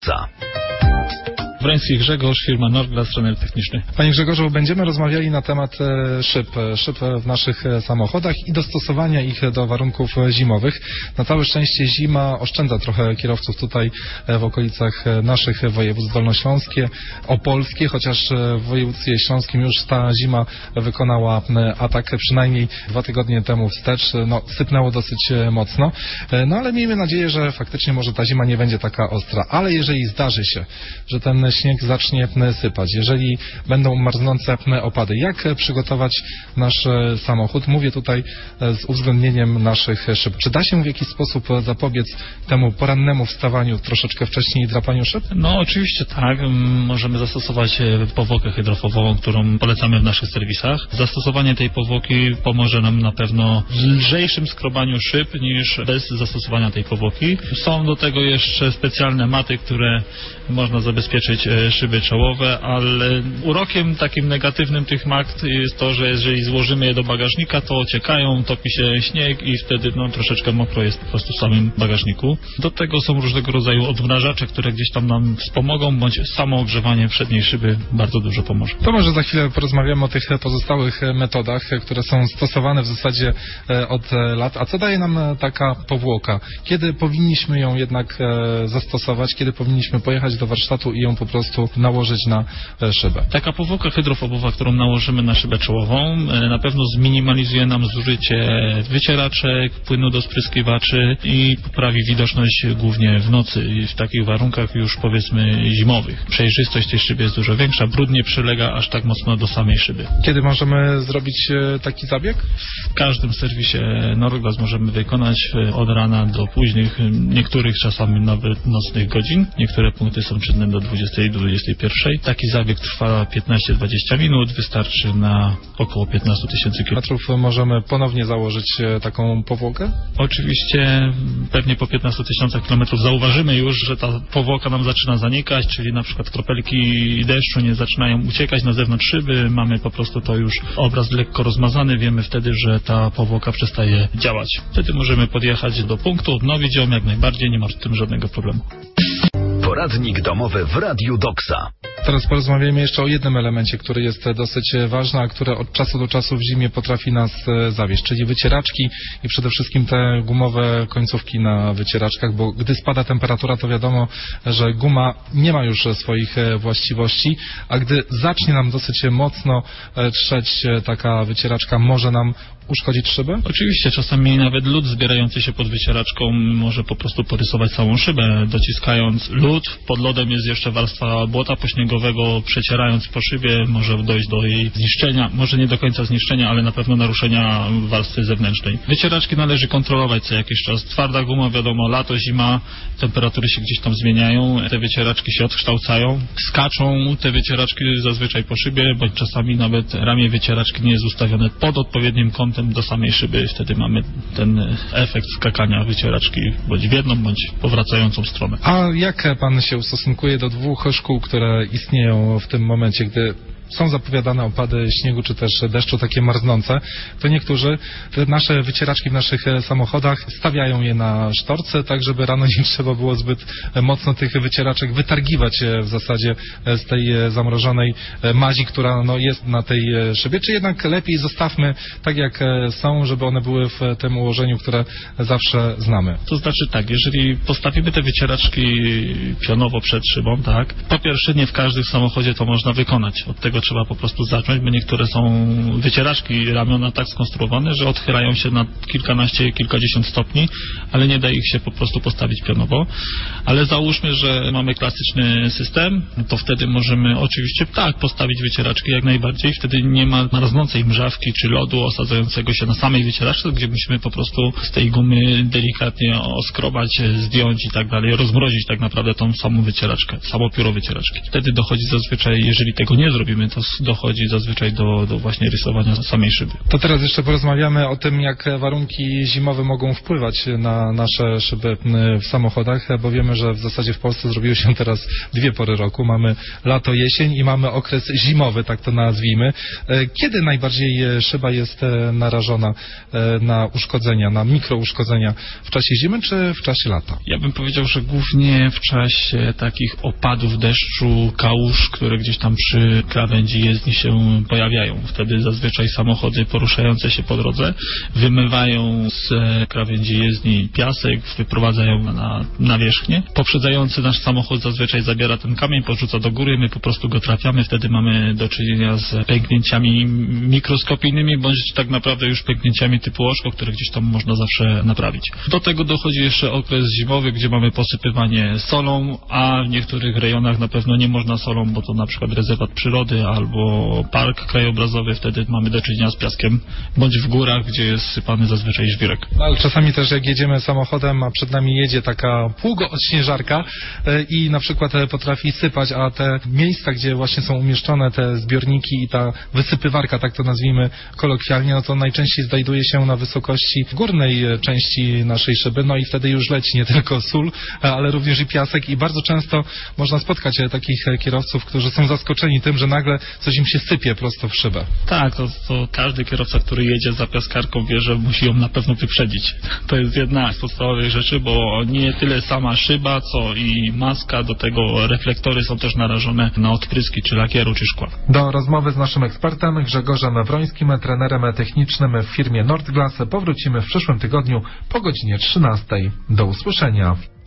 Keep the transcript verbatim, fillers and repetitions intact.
Wroński Grzegorz, firma Norglass, trener techniczny. Panie Grzegorzu, będziemy rozmawiali na temat szyb, szyb w naszych samochodach i dostosowania ich do warunków zimowych. Na całe szczęście zima oszczędza trochę kierowców tutaj w okolicach naszych województw, dolnośląskie, opolskie, chociaż w województwie śląskim już ta zima wykonała atak przynajmniej dwa tygodnie temu wstecz. No, sypnęło dosyć mocno, no ale miejmy nadzieję, że faktycznie może ta zima nie będzie taka ostra. Ale jeżeli zdarzy się, że ten śnieg zacznie sypać, jeżeli będą marznące opady, jak przygotować nasz samochód? Mówię tutaj z uwzględnieniem naszych szyb. Czy da się w jakiś sposób zapobiec temu porannemu wstawaniu troszeczkę wcześniej i drapaniu szyb? No oczywiście tak. Możemy zastosować powłokę hydrofobową, którą polecamy w naszych serwisach. Zastosowanie tej powłoki pomoże nam na pewno w lżejszym skrobaniu szyb niż bez zastosowania tej powłoki. Są do tego jeszcze specjalne maty, które można zabezpieczyć szyby czołowe, ale urokiem takim negatywnym tych mat jest to, że jeżeli złożymy je do bagażnika, to ociekają, topi się śnieg i wtedy no, troszeczkę mokro jest po prostu w samym bagażniku. Do tego są różnego rodzaju odmrażacze, które gdzieś tam nam wspomogą, bądź samo ogrzewanie przedniej szyby bardzo dużo pomoże. To może za chwilę porozmawiamy o tych pozostałych metodach, które są stosowane w zasadzie od lat. A co daje nam taka powłoka? Kiedy powinniśmy ją jednak zastosować? Kiedy powinniśmy pojechać do warsztatu i ją po prostu nałożyć na szybę? Taka powłoka hydrofobowa, którą nałożymy na szybę czołową, na pewno zminimalizuje nam zużycie wycieraczek, płynu do spryskiwaczy i poprawi widoczność głównie w nocy i w takich warunkach już powiedzmy zimowych. Przejrzystość tej szyby jest dużo większa, brud nie przylega aż tak mocno do samej szyby. Kiedy możemy zrobić taki zabieg? W każdym serwisie Norglass możemy wykonać od rana do późnych, niektórych czasami nawet nocnych godzin. Niektóre punkty są czynne do dwudziestej do dwudziestej pierwszej. Taki zabieg trwa piętnaście do dwudziestu minut, wystarczy na około piętnaście tysięcy kilometrów. Możemy ponownie założyć taką powłokę? Oczywiście pewnie po piętnastu tysiącach kilometrów zauważymy już, że ta powłoka nam zaczyna zanikać, czyli na przykład kropelki deszczu nie zaczynają uciekać na zewnątrz szyby, mamy po prostu to już obraz lekko rozmazany, wiemy wtedy, że ta powłoka przestaje działać. Wtedy możemy podjechać do punktu, odnowić ją jak najbardziej, nie ma z tym żadnego problemu. Poradnik domowy w Radiu Doksa. Teraz porozmawiajmy jeszcze o jednym elemencie, który jest dosyć ważny, a który od czasu do czasu w zimie potrafi nas zawieść, czyli wycieraczki i przede wszystkim te gumowe końcówki na wycieraczkach, bo gdy spada temperatura, to wiadomo, że guma nie ma już swoich właściwości, a gdy zacznie nam dosyć mocno trzeć taka wycieraczka, może nam uszkodzić szybę? Oczywiście, czasami nawet lód zbierający się pod wycieraczką może po prostu porysować całą szybę, dociskając lód. Pod lodem jest jeszcze warstwa błota pośniegowego, przecierając po szybie może dojść do jej zniszczenia, może nie do końca zniszczenia, ale na pewno naruszenia warstwy zewnętrznej. Wycieraczki należy kontrolować co jakiś czas. Twarda guma, wiadomo, lato, zima, temperatury się gdzieś tam zmieniają, te wycieraczki się odkształcają, skaczą te wycieraczki zazwyczaj po szybie, bądź czasami nawet ramię wycieraczki nie jest ustawione pod odpowiednim kątem do samej szyby, wtedy mamy ten efekt skakania wycieraczki bądź w jedną, bądź powracającą stronę. A jak pan się ustosunkuje do dwóch szkół, które istnieją w tym momencie, gdy są zapowiadane opady śniegu czy też deszczu takie marznące, to niektórzy te nasze wycieraczki w naszych samochodach stawiają je na sztorce, tak żeby rano nie trzeba było zbyt mocno tych wycieraczek wytargiwać w zasadzie z tej zamrożonej mazi, która no, jest na tej szybie, czy jednak lepiej zostawmy tak jak są, żeby one były w tym ułożeniu, które zawsze znamy. To znaczy tak, jeżeli postawimy te wycieraczki pionowo przed szybą, tak, po pierwsze nie w każdym samochodzie to można wykonać, od tego trzeba po prostu zacząć, bo niektóre są wycieraczki ramiona tak skonstruowane, że odchylają się na kilkanaście, kilkadziesiąt stopni, ale nie da ich się po prostu postawić pionowo. Ale załóżmy, że mamy klasyczny system, to wtedy możemy oczywiście tak postawić wycieraczki jak najbardziej, wtedy nie ma marznącej mrzawki czy lodu osadzającego się na samej wycieraczce, gdzie musimy po prostu z tej gumy delikatnie oskrobać, zdjąć i tak dalej, rozmrozić tak naprawdę tą samą wycieraczkę, samo pióro wycieraczki. Wtedy dochodzi zazwyczaj, jeżeli tego nie zrobimy, to s- dochodzi zazwyczaj do, do właśnie rysowania samej szyby. To teraz jeszcze porozmawiamy o tym, jak warunki zimowe mogą wpływać na nasze szyby w samochodach, bo wiemy, że w zasadzie w Polsce zrobiły się teraz dwie pory roku. Mamy lato, jesień i mamy okres zimowy, tak to nazwijmy. Kiedy najbardziej szyba jest narażona na uszkodzenia, na mikrouszkodzenia? W czasie zimy czy w czasie lata? Ja bym powiedział, że głównie w czasie takich opadów deszczu, kałuż, które gdzieś tam przy krawędzi jezdni się pojawiają. Wtedy zazwyczaj samochody poruszające się po drodze wymywają z krawędzi jezdni piasek, wyprowadzają na nawierzchnię. Poprzedzający nasz samochód zazwyczaj zabiera ten kamień, podrzuca do góry, my po prostu go trafiamy, wtedy mamy do czynienia z pęknięciami mikroskopijnymi, bądź tak naprawdę już pęknięciami typu oczko, które gdzieś tam można zawsze naprawić. Do tego dochodzi jeszcze okres zimowy, gdzie mamy posypywanie solą, a w niektórych rejonach na pewno nie można solą, bo to na przykład rezerwat przyrody albo park krajobrazowy, wtedy mamy do czynienia z piaskiem, bądź w górach, gdzie jest sypany zazwyczaj żwirek. No, ale czasami też jak jedziemy samochodem, a przed nami jedzie taka pługo-odśnieżarka e, i na przykład e, potrafi sypać, a te miejsca, gdzie właśnie są umieszczone te zbiorniki i ta wysypywarka, tak to nazwijmy kolokwialnie, no to najczęściej znajduje się na wysokości górnej e, części naszej szyby, no i wtedy już leci nie tylko sól, e, ale również i piasek i bardzo często można spotkać e, takich e, kierowców, którzy są zaskoczeni tym, że nagle coś im się sypie prosto w szybę. Tak, to, to każdy kierowca, który jedzie za piaskarką, wie, że musi ją na pewno wyprzedzić. To jest jedna z podstawowych rzeczy, bo nie tyle sama szyba, co i maska, do tego reflektory są też narażone na odpryski czy lakieru, czy szkła. Do rozmowy z naszym ekspertem Grzegorzem Wrońskim, trenerem technicznym w firmie Nordglass, powrócimy w przyszłym tygodniu po godzinie trzynastej. Do usłyszenia.